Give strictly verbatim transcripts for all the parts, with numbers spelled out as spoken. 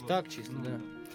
Так чисто, да.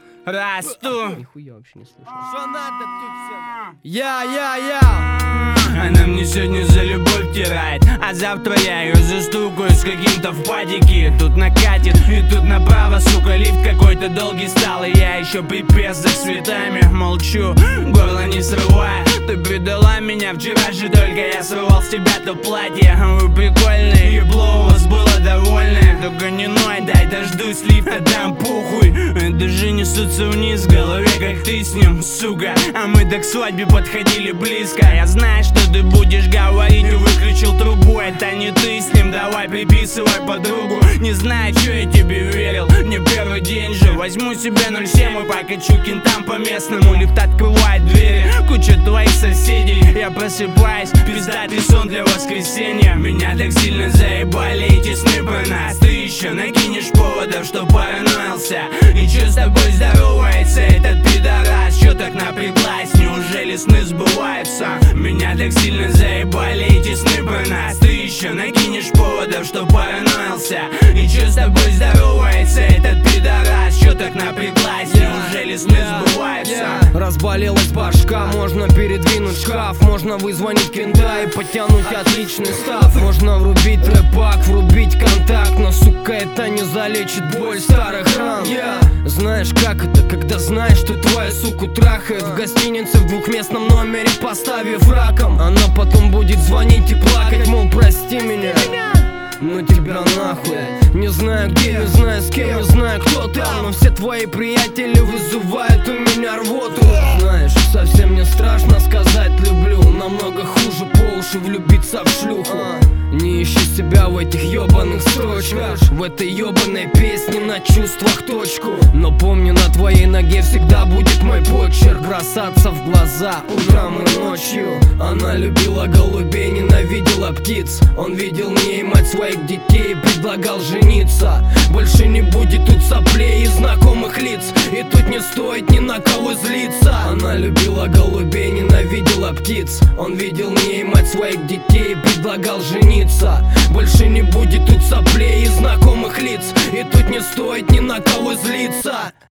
Расту. Нихуя вообще не слышно. Что надо тут всем? Я, я, я. Она мне сегодня за любовь тирает, а завтра я ее застукаю с каким-то в падике. Тут накатит, и тут направо, сука, лифт какой-то долгий стал. И я еще пипец за цветами молчу, горло не срывая. Ты предала меня вчера же, только я срывал с тебя то платье. Вы прикольные, ебло у вас было довольное. Только не ной, дай дождусь лифта, дам похуй. Даже несутся вниз в голове, как ты с ним, сука. А мы так к свадьбе подходили близко. Я знаю, что ты будешь говорить, и выключил трубу. Это не ты с ним, давай приписывай подругу. Не знаю, что я тебе верил, не первый день же. Возьму себе ноль семь и покачу кентам по местному. Лифт открывает двери, куча твоих соседей. Я просыпаюсь, пиздатый сон для воскресенья. Меня так сильно заебали эти сны про нас. Ты еще накинешь поводов, что параноился. И че с тобой здоровается этот пидорас? Че так напряглась, неужели сны сбываются? Меня так сильно заебали эти сны про нас. Ты еще накинешь поводов, что параноился. И че с тобой здоровается этот пидорас? Че так напряглась, неужели сны сбываются? Разболелась башка, можно передвинуть шкаф. Можно вызвонить кента и подтянуть отличный став. Можно врубить рэпак, врубить контакт. Но, сука, это не залечит боль старых ран. yeah. Знаешь, как это, когда знаешь, что твоя суку трахает в гостинице в двухместном номере, поставив раком. Она потом будет звонить и плакать, мол, прости меня, ну тебя нахуй. Не знаю где, не знаю с кем, не знаю кто там, но все твои приятели вызывают у меня рвоту. Знаешь, совсем не страшно сказать люблю. Намного хуже по уши влюбиться в шлюху. Не ищи себя в этих ёбаных строчках, в этой ёбаной песне на чувствах точку. Но помни, на твоей ноге всегда будет мой почерк. Бросаться в глаза утром и ночью. Она любила голубей, ненавидела птиц. Он видел в ней мать своих детей и предлагал жениться. Больше не будет тут соплей и знакомых лиц, и тут не стоит ни на кого злиться. Она любила голубей, ненавидела птиц. Он видел в ней мать своих детей и предлагал жениться. Больше не будет тут соплей и знакомых лиц, и тут не стоит ни на кого злиться.